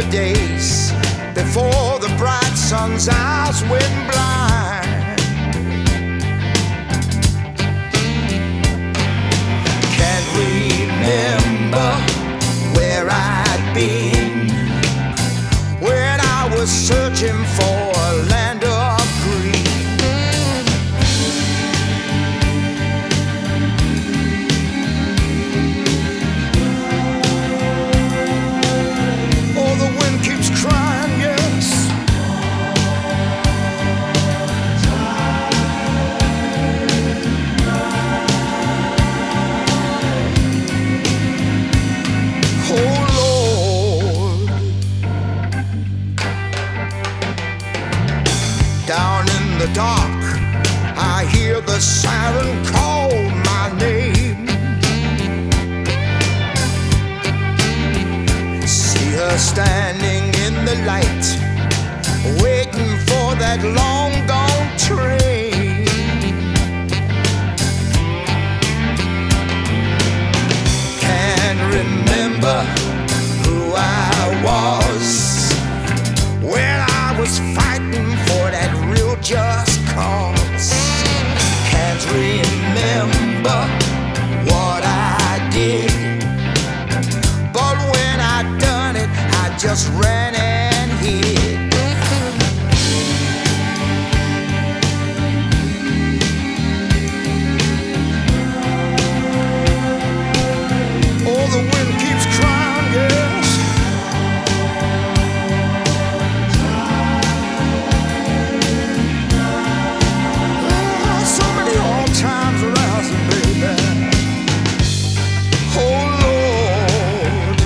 days before the bright sun's eyes went blind. Can't remember where I'd been when I was searching for a land of green. Oh, the wind keeps crying, yes. Down in the dark, I hear the siren call my name. See her standing in the light, waiting for that long gone train. Can't remember who I was when I was fighting for that real just cause. Can't remember what I did, but when I done it, I just ran and hid. Oh, the wind keeps crying, yes. Times arousing, baby. Oh Lord.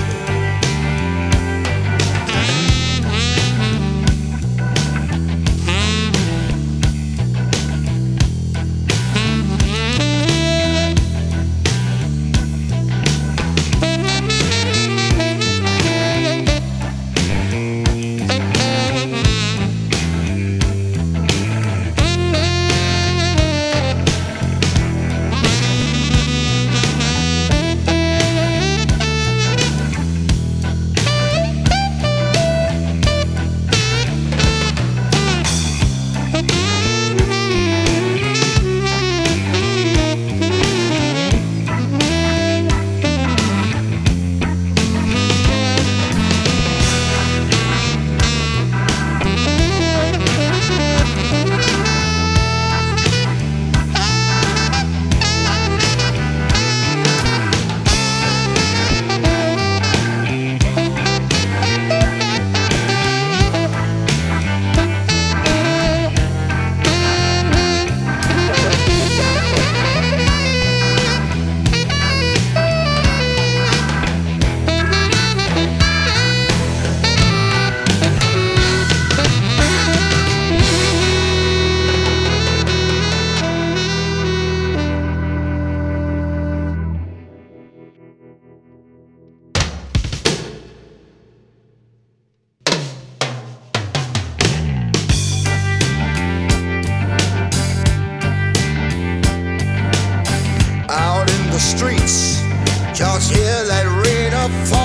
Streets, just hear that rain a fall.